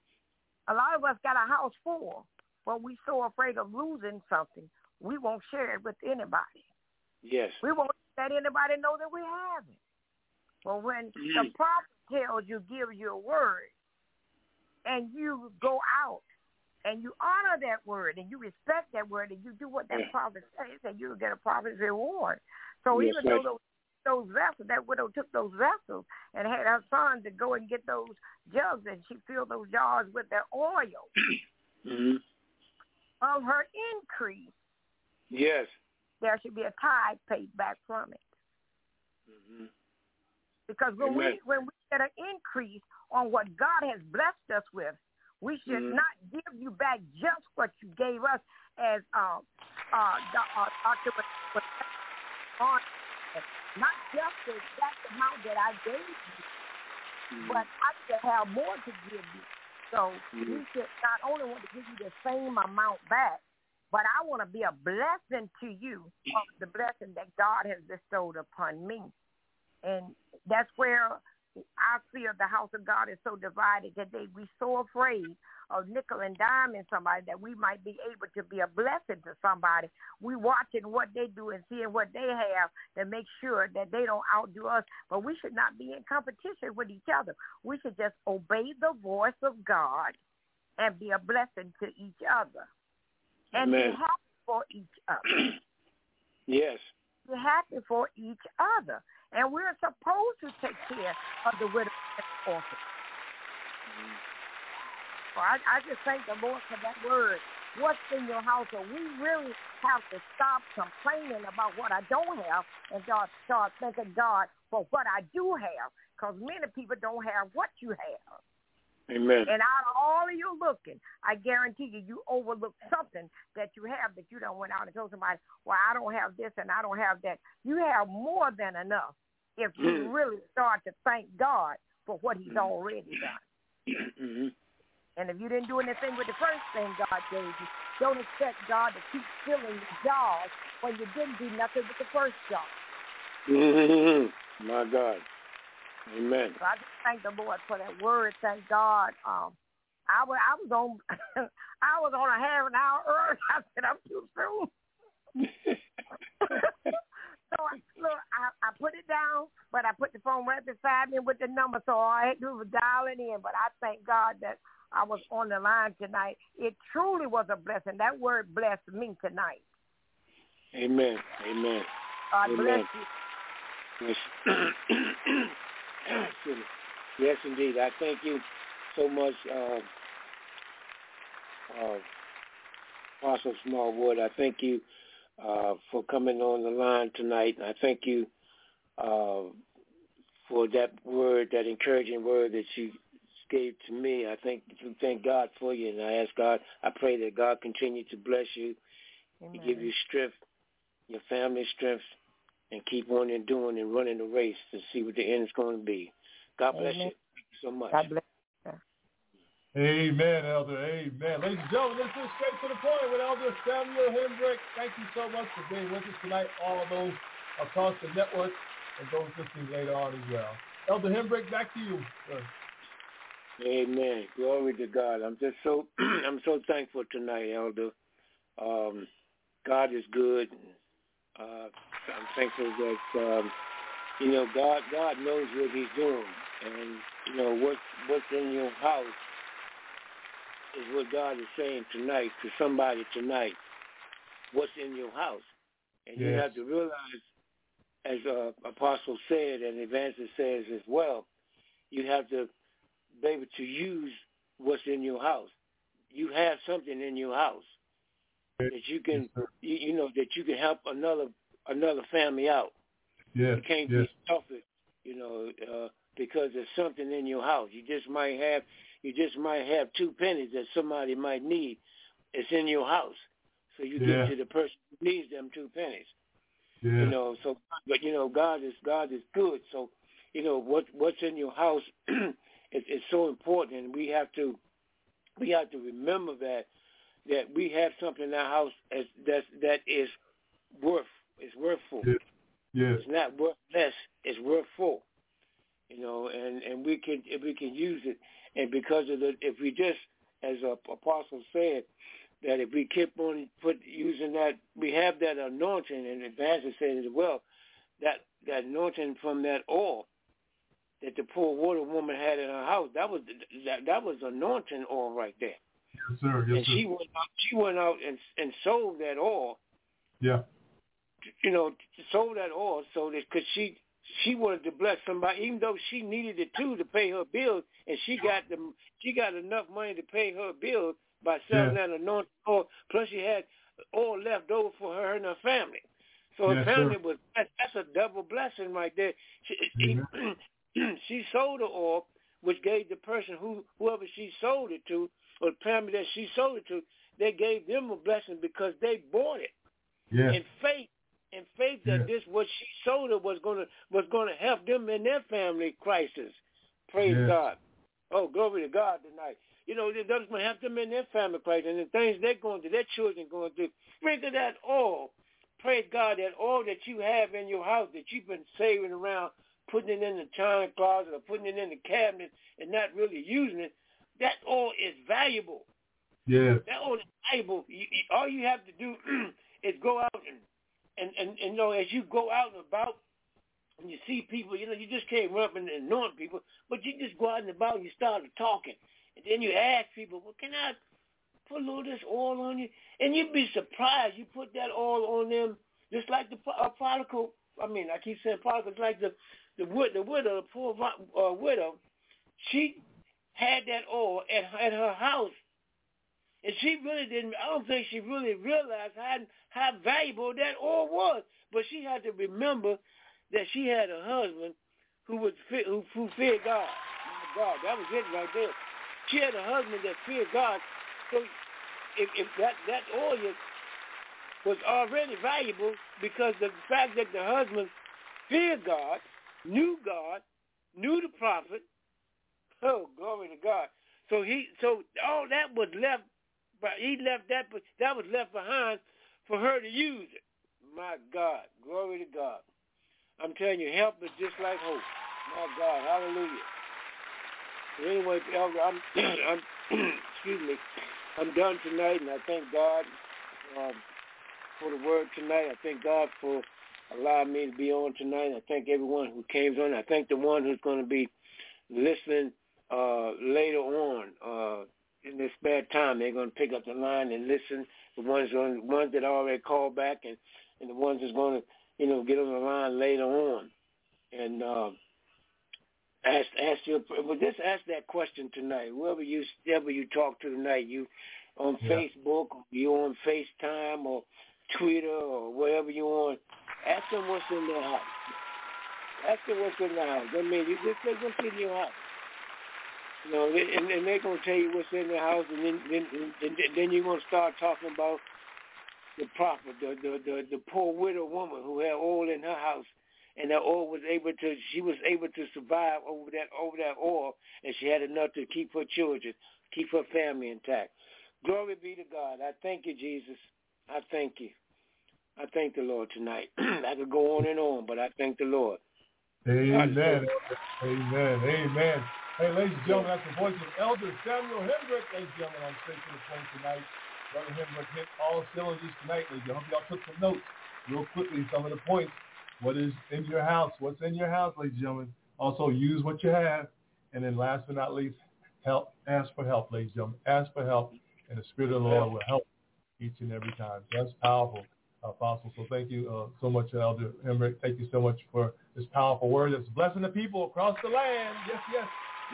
[SPEAKER 5] A lot of us got a house full, but we're so afraid of losing something, we won't share it with anybody.
[SPEAKER 3] Yes.
[SPEAKER 5] We won't let anybody know that we have it. But when
[SPEAKER 3] Mm-hmm.
[SPEAKER 5] the prophet tells you, give you a word, and you go out and you honor that word and you respect that word and you do what that
[SPEAKER 3] Yeah.
[SPEAKER 5] prophet says, and you'll get a prophet's reward. So
[SPEAKER 3] Yes,
[SPEAKER 5] even
[SPEAKER 3] right.
[SPEAKER 5] though those, those vessels, that widow took those vessels and had her son to go and get those jugs, and she filled those jars with their oil
[SPEAKER 3] Mm-hmm.
[SPEAKER 5] of her increase,
[SPEAKER 3] Yes.
[SPEAKER 5] there should be a tithe paid back from it.
[SPEAKER 3] Mm-hmm.
[SPEAKER 5] Because when
[SPEAKER 3] Amen.
[SPEAKER 5] we when we get an increase on what God has blessed us with, we should
[SPEAKER 3] Mm-hmm.
[SPEAKER 5] not give you back just what you gave us, as uh, uh, uh, Doctor was on, not just the exact amount that I gave you,
[SPEAKER 3] Mm-hmm.
[SPEAKER 5] but I should have more to give you. So
[SPEAKER 3] Mm-hmm.
[SPEAKER 5] we should not only want to give you the same amount back, but I want to be a blessing to you of the blessing that God has bestowed upon me. And that's where I feel the house of God is so divided today. We're so afraid of nickel and diming somebody that we might be able to be a blessing to somebody. We watching what they do and seeing what they have to make sure that they don't outdo us. But we should not be in competition with each other. We should just obey the voice of God and be a blessing to each other. And
[SPEAKER 3] Amen.
[SPEAKER 5] be happy for each other.
[SPEAKER 3] Yes.
[SPEAKER 5] Be happy for each other. And we're supposed to take care of the widow and the orphan. So I, I just thank the Lord for that word. What's in your house? So we really have to stop complaining about what I don't have and start, start thanking God for what I do have. Because many people don't have what you have.
[SPEAKER 3] Amen.
[SPEAKER 5] And out of all of your looking, I guarantee you, you overlook something that you have that you don't went out and told somebody, well, I don't have this and I don't have that. You have more than enough if you
[SPEAKER 3] Mm.
[SPEAKER 5] really start to thank God for what he's already done.
[SPEAKER 3] Mm-hmm.
[SPEAKER 5] And if you didn't do anything with the first thing God gave you, don't expect God to keep filling the jars when you didn't do nothing with the first jar.
[SPEAKER 3] Mm-hmm. My God. Amen.
[SPEAKER 5] So I just thank the Lord for that word. Thank God. Um, I was I was on I was on a half an hour early. I said I'm too soon. So I, look, I, I put it down, but I put the phone right beside me with the number, so all I had to do was dial it in. But I thank God that I was on the line tonight. It truly was a blessing. That word blessed me tonight.
[SPEAKER 3] Amen. Amen.
[SPEAKER 5] God
[SPEAKER 3] Amen.
[SPEAKER 5] bless you.
[SPEAKER 3] Yes. Yes, indeed. I thank you so much, uh, uh, Apostle Smallwood. I thank you uh, for coming on the line tonight. I thank you uh, for that word, that encouraging word that you gave to me. I thank thank God for you, and I ask God, I pray that God continue to bless you,
[SPEAKER 5] Amen.
[SPEAKER 3] and give you strength, your family strength, and keep on and doing and running the race to see what the end is going to be. God bless
[SPEAKER 5] Amen.
[SPEAKER 3] you. Thank you so much.
[SPEAKER 5] God bless you.
[SPEAKER 1] Amen, Elder. Amen. Ladies and gentlemen, this is Straight to the Point with Elder Samuel Hendrick. Thank you so much for being with us tonight, all of those across the network and those listening later on as well. Elder Hendrick, back to you, sir.
[SPEAKER 3] Amen. Glory to God. I'm just so I'm so thankful tonight, Elder. Um, God is good. Uh, I'm thankful that um, you know God. God knows what He's doing, and you know what what's in your house is what God is saying tonight to somebody tonight. What's in your house, and yes. You have to realize, as uh, Apostle said and Evangelist says as well, you have to be able to use what's in your house. You have something in your house that you can, yes, you, you know, that you can help another another family out.
[SPEAKER 1] Yes,
[SPEAKER 3] you can't
[SPEAKER 1] yes.
[SPEAKER 3] be selfish, you know, uh, because there's something in your house. You just might have, you just might have two pennies that somebody might need. It's in your house, so you
[SPEAKER 1] yeah.
[SPEAKER 3] give to the person who needs them two pennies.
[SPEAKER 1] Yeah.
[SPEAKER 3] You know, so but you know, God is God is good. So, you know, what what's in your house is, is so important, and we have to we have to remember that that we have something in our house as that that is worth it's worthful.
[SPEAKER 1] Yes. Yes.
[SPEAKER 3] It's not worth less. It's worth full. You know, and, and we can if we can use it, and because of the if we just as a apostle said, that if we keep on put using that, we have that anointing, and Evangelist said as well, that, that anointing from that oil that the poor water woman had in her house, that was that, that was anointing oil right there.
[SPEAKER 1] Yes, sir. Yes,
[SPEAKER 3] and
[SPEAKER 1] sir.
[SPEAKER 3] she went out, she went out and and sold that oil.
[SPEAKER 1] Yeah.
[SPEAKER 3] You know, sold that oil so that because she she wanted to bless somebody, even though she needed it too to pay her bills, and she got the she got enough money to pay her bills by selling yeah. that anointing oil. Plus, she had oil left over for her and her family. So her
[SPEAKER 1] yes,
[SPEAKER 3] family
[SPEAKER 1] sir.
[SPEAKER 3] was that's, that's a double blessing right there. She, she, she sold the oil, which gave the person who whoever she sold it to, or the family that she sold it to, they gave them a blessing because they bought it
[SPEAKER 1] yeah.
[SPEAKER 3] in faith. In faith that
[SPEAKER 1] yeah.
[SPEAKER 3] this what she sold her was gonna was gonna help them in their family crisis. Praise
[SPEAKER 1] yes.
[SPEAKER 3] God. Oh, glory to God tonight. You know, that's going to help them in their family crisis and the things they're going through, their children going through. Sprinkle that oil. Praise God, that oil that you have in your house that you've been saving around, putting it in the china closet or putting it in the cabinet and not really using it, that oil is valuable.
[SPEAKER 1] Yeah.
[SPEAKER 3] That oil is valuable. You, you, all you have to do is go out and, and, and, and, you know, as you go out and about, and you see people, you know, you just can't run up and anoint people, but you just go out and about and you start talking. And then you ask people, well, can I put a little of this oil on you? And you'd be surprised. You put that oil on them, just like the uh, prodigal. I mean, I keep saying prodigal. It's like the the, the widow, the poor uh, widow. She had that oil at, at her house. And she really didn't, I don't think she really realized how, how valuable that oil was. But she had to remember that she had a husband who was who, who feared God. My God, that was it right there. She had a husband that feared God. So if, if that, that oil was already valuable because the fact that the husband feared God, knew God, knew the prophet. Oh, glory to God. So he, so all that was left, but he left that, that was left behind for her to use it. My God, glory to God. I'm telling you, help is just like hope. My God, hallelujah. So anyway, Elder, I'm, I'm excuse me, I'm done tonight, and I thank God um, for the word tonight. I thank God for allowing me to be on tonight. I thank everyone who came on. I thank the one who's going to be listening uh, later on. Uh, in their spare time, they're going to pick up the line and listen. The ones on, ones that already called back, and, and the ones that's going to, you know, get on the line later on. And uh, ask ask your, well, just ask that question tonight. Whoever you whoever you talk to tonight, you on yeah. Facebook, or you on FaceTime, or Twitter, or whatever you on, ask them what's in their house. Ask them what's in their house. I mean, you just say what's in your house. You know, and, and they're going to tell you what's in their house, and then then, and then you're going to start talking about the prophet, the, the the the poor widow woman who had oil in her house, and that oil was able to, she was able to survive over that over that oil, and she had enough to keep her children, keep her family intact. Glory be to God. I thank you, Jesus. I thank you. I thank the Lord tonight. I could go on and on, but I thank the Lord.
[SPEAKER 1] Amen. Amen. Amen. Hey, ladies and gentlemen, that's the voice of Elder Samuel Hendrick. Ladies and gentlemen, I'm straight to the point tonight. Brother Hendrick hit all cylinders tonight. Ladies and gentlemen, y'all took some notes real quickly, some of the points. What is in your house? What's in your house, ladies and gentlemen? Also, use what you have. And then last but not least, help. Ask for help, ladies and gentlemen. Ask for help, and the Spirit of the Lord will help each and every time. That's powerful, Apostle. So thank you uh, so much, Elder Hendrick. Thank you so much for this powerful word that's blessing the people across the land. Yes, yes.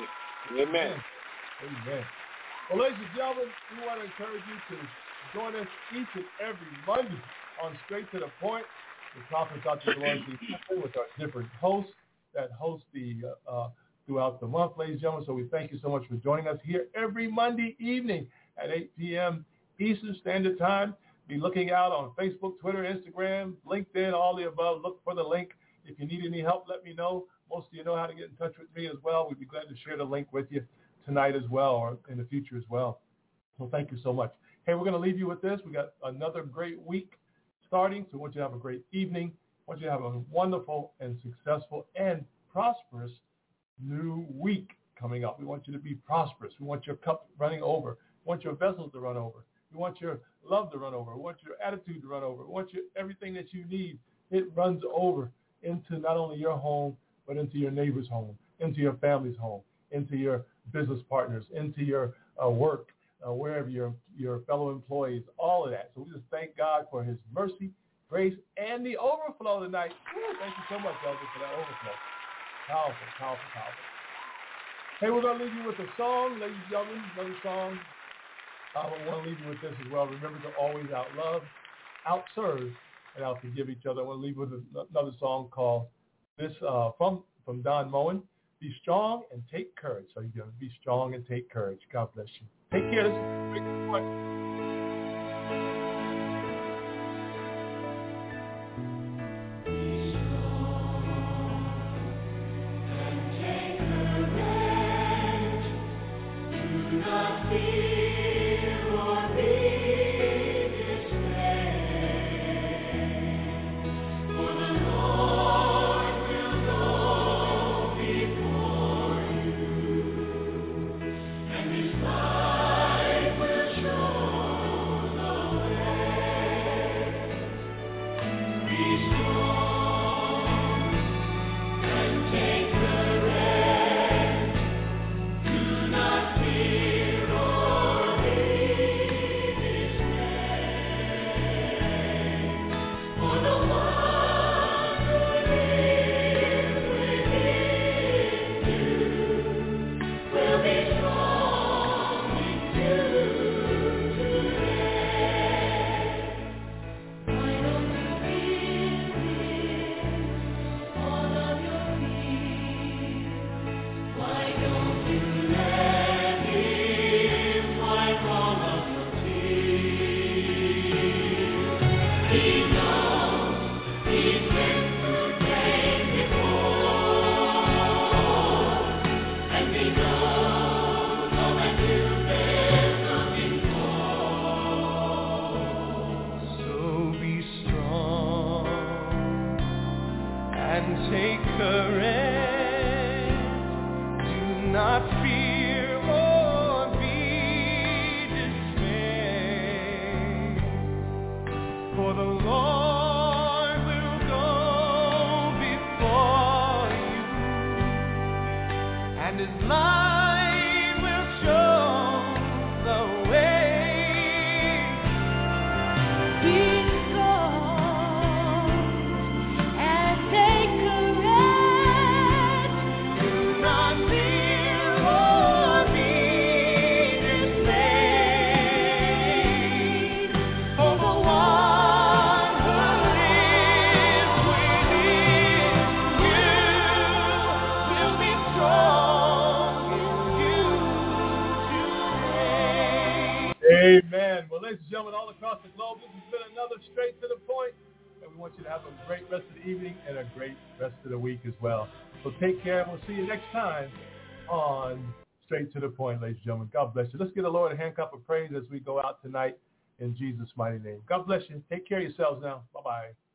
[SPEAKER 3] Amen.
[SPEAKER 1] Amen. Well, ladies and gentlemen, we want to encourage you to join us each and every Monday on Straight to the Point with Prophet Doctor Dolores with our different hosts that host the uh, uh, throughout the month, ladies and gentlemen. So we thank you so much for joining us here every Monday evening at eight p.m. Eastern Standard Time. Be looking out on Facebook, Twitter, Instagram, LinkedIn, all the above. Look for the link. If you need any help, let me know. Most of you know how to get in touch with me as well. We'd be glad to share the link with you tonight as well, or in the future as well. So thank you so much. Hey, we're going to leave you with this. We got another great week starting, so I want you to have a great evening. I want you to have a wonderful and successful and prosperous new week coming up. We want you to be prosperous. We want your cup running over. We want your vessels to run over. We want your love to run over. We want your attitude to run over. We want your, everything that you need, it runs over into not only your home, but into your neighbor's home, into your family's home, into your business partners, into your uh, work, uh, wherever your your fellow employees, all of that. So we just thank God for his mercy, grace, and the overflow tonight. Woo, thank you so much, Elder, for that overflow. Powerful, powerful, powerful. Hey, we're going to leave you with a song, ladies and gentlemen, another song. I want to leave you with this as well. Remember to always outlove, outserve, and outforgive each other. I want to leave you with another song called This uh, from from Don Moen. Be strong and take courage. So you're going to be strong and take courage. God bless you. Take care. This is a great point. ladies and gentlemen, all across the globe, this has been another Straight to the Point. And we want you to have a great rest of the evening and a great rest of the week as well. So take care, and we'll see you next time on Straight to the Point, ladies and gentlemen. God bless you. Let's give the Lord a hand clap of praise as we go out tonight in Jesus' mighty name. God bless you. Take care of yourselves now. Bye-bye.